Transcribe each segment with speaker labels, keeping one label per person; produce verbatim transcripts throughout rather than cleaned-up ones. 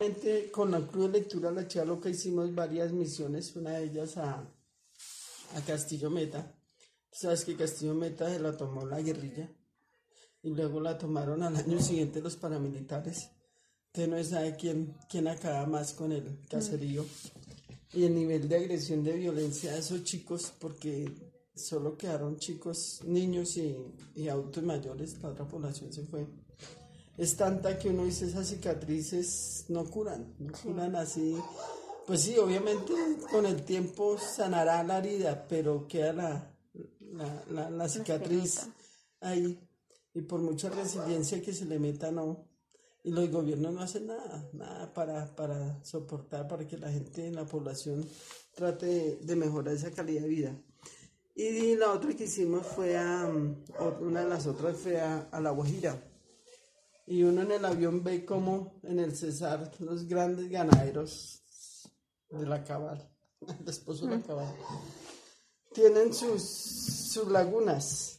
Speaker 1: obviamente con la Club de Lectura La Chiva Loca hicimos varias misiones, una de ellas a, a Castillo Meta. Sabes que Castillo Meta se la tomó la guerrilla y luego la tomaron al año siguiente los paramilitares. Entonces no se sabe quién, quién acaba más con el caserío. Y el nivel de agresión, de violencia de esos chicos, porque solo quedaron chicos, niños y, y adultos mayores, la otra población se fue. Es tanta que uno dice, esas cicatrices no curan, no curan así. Pues sí, obviamente con el tiempo sanará la herida, pero queda la, la, la, la cicatriz ahí. Y por mucha resiliencia que se le meta, no. Y los gobiernos no hacen nada, nada para, para soportar, para que la gente en la población trate de, de mejorar esa calidad de vida. Y la otra que hicimos fue a, una de las otras fue a, a La Guajira. Y uno en el avión ve como en el Cesar los grandes ganaderos de la Cabal, el esposo de la Cabal, tienen sus, sus lagunas.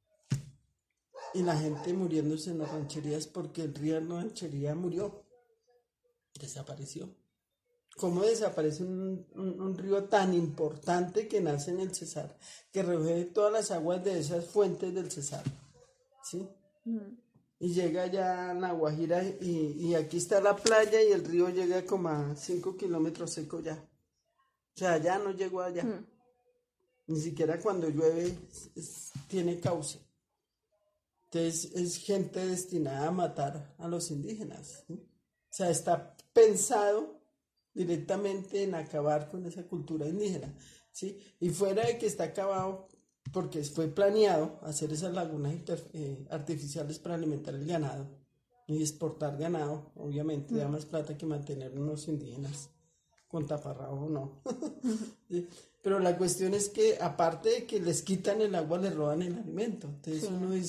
Speaker 1: Y la gente muriéndose en las rancherías porque el río en la ranchería murió, desapareció. ¿Cómo desaparece un, un, un río tan importante que nace en el Cesar, que recoge todas las aguas de esas fuentes del Cesar? ¿Sí? Mm. Y llega ya a La Guajira y, y aquí está la playa y el río llega como a cinco kilómetros seco ya. O sea, ya no llegó allá. Mm. Ni siquiera cuando llueve es, es, tiene cauce. Entonces es gente destinada a matar a los indígenas, ¿sí? O sea, está pensado directamente en acabar con esa cultura indígena, ¿sí? Y fuera de que está acabado, porque fue planeado hacer esas lagunas inter, eh, artificiales para alimentar el ganado y exportar ganado, obviamente, mm. da más plata que mantener unos indígenas con taparrabo o no. ¿Sí? Pero la cuestión es que aparte de que les quitan el agua, les roban el alimento. Entonces sí. uno dice,